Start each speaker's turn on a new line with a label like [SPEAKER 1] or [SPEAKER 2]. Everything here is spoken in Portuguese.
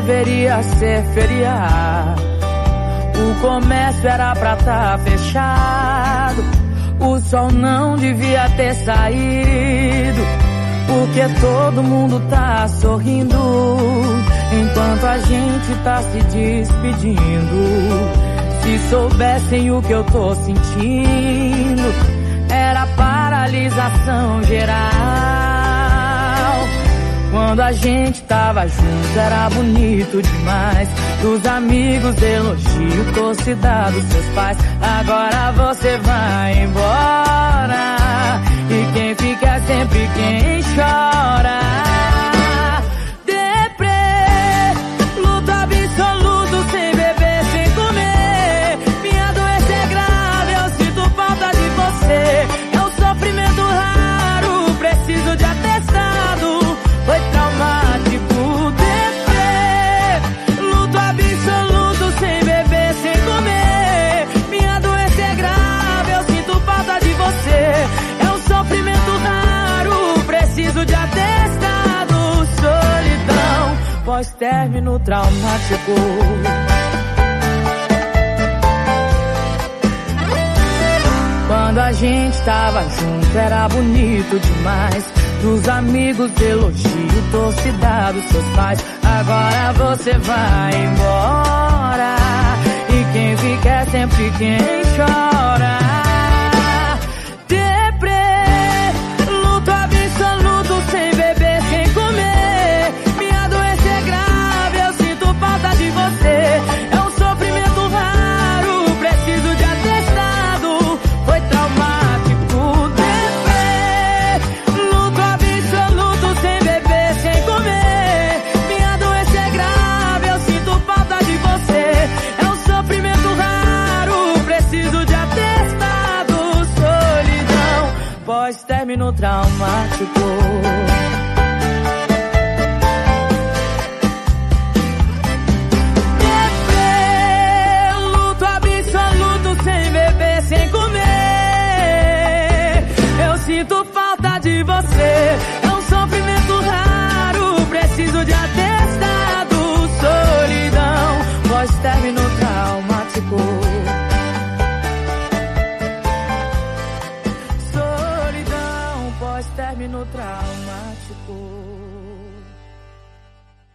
[SPEAKER 1] deveria ser feriado. O comércio era pra tá fechado. O sol não devia ter saído, porque todo mundo tá sorrindo enquanto a gente tá se despedindo. Se soubessem o que eu tô sentindo, era paralisação geral. Quando a gente tava junto era bonito demais. Dos amigos elogio, torcida dos seus pais. Agora você vai embora e quem fica é sempre quem chora. Deprê, luto absoluto, sem beber, sem comer. Minha doença é grave, eu sinto falta de você. É um sofrimento raro, preciso de atestado. Foi traumático. Deprê, luto absoluto, sem beber, sem comer. Minha doença é grave, eu sinto falta de você. É um sofrimento raro, preciso de atestado. Solidão, pós-término traumático. Quando a gente tava junto era bonito demais. Dos amigos elogio, torcida dos seus pais. Agora você vai embora e quem fica é sempre quem chora. Deprê, luto absoluto, sem beber, sem comer. Minha doença é grave, eu sinto falta de você. É um sofrimento raro, preciso de atestado. Foi traumático. Deprê, luto absoluto, sem beber, sem comer. Minha doença é grave, eu sinto falta de você. É um sofrimento raro, preciso de atestado. Solidão, pós-término traumático.